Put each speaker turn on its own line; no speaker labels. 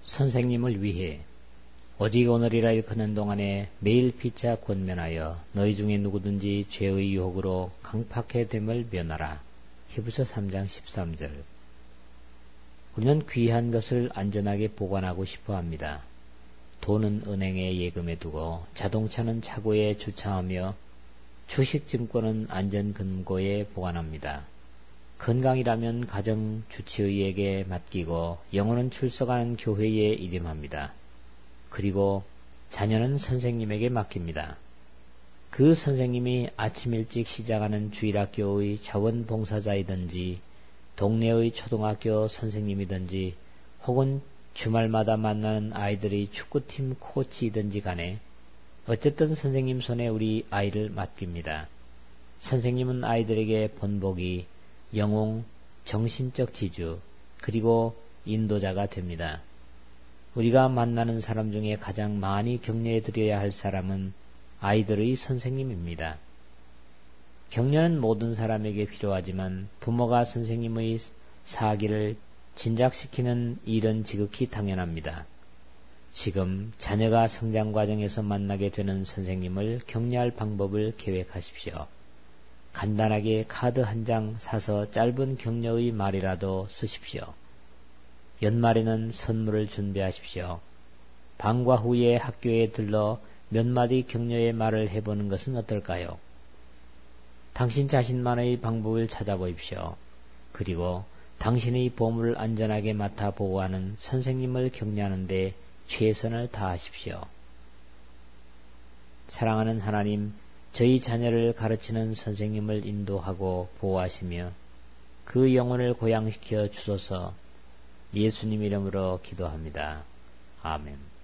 선생님을 위해 오직 오늘이라 일컫는 동안에 매일 피차 권면하여 너희 중에 누구든지 죄의 유혹으로 강팍해 됨을 면하라. 히브리서 3장 13절. 우리는 귀한 것을 안전하게 보관하고 싶어 합니다. 돈은 은행에 예금해 두고 자동차는 차고에 주차하며 주식증권은 안전금고에 보관합니다. 건강이라면 가정 주치의에게 맡기고 영혼은 출석하는 교회에 일임합니다. 그리고 자녀는 선생님에게 맡깁니다. 그 선생님이 아침 일찍 시작하는 주일학교의 자원봉사자이든지 동네의 초등학교 선생님이든지 혹은 주말마다 만나는 아이들의 축구팀 코치이든지 간에 어쨌든 선생님 손에 우리 아이를 맡깁니다. 선생님은 아이들에게 본보기, 영웅, 정신적 지주, 그리고 인도자가 됩니다. 우리가 만나는 사람 중에 가장 많이 격려해 드려야 할 사람은 아이들의 선생님입니다. 격려는 모든 사람에게 필요하지만 부모가 선생님의 사기를 진작시키는 일은 지극히 당연합니다. 지금 자녀가 성장 과정에서 만나게 되는 선생님을 격려할 방법을 계획하십시오. 간단하게 카드 한 장 사서 짧은 격려의 말이라도 쓰십시오. 연말에는 선물을 준비하십시오. 방과 후에 학교에 들러 몇 마디 격려의 말을 해보는 것은 어떨까요? 당신 자신만의 방법을 찾아보십시오. 그리고 당신의 보물을 안전하게 맡아 보호하는 선생님을 격려하는 데 최선을 다하십시오. 사랑하는 하나님, 저희 자녀를 가르치는 선생님을 인도하고 보호하시며 그 영혼을 고양시켜 주소서. 예수님 이름으로 기도합니다. 아멘.